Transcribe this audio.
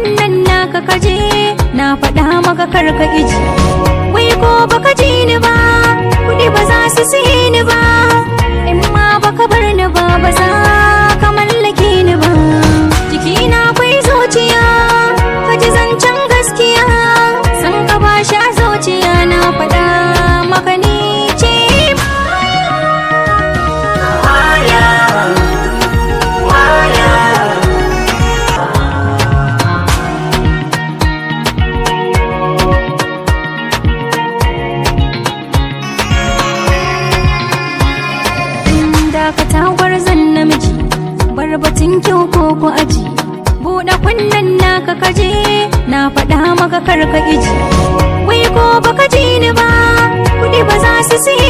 kunnen naka kaje na faɗa maka karka iji. Wai ko baka ji ni ba, kuɗi ba za su siye ni ba, in ma baka bar ni ba, ba za ka mallake ni ba. Jikina akwai zuciya, ka ji zancen gaskiya, san ka ba shi a zuciya na faɗa maka ni ce dakatawar zan namiji, barbatin kyau ko ku aji. Buɗe kunnen naka kaje na faɗa maka karka iji. Wai ko baka ji ni ba, kuɗi ba za su siya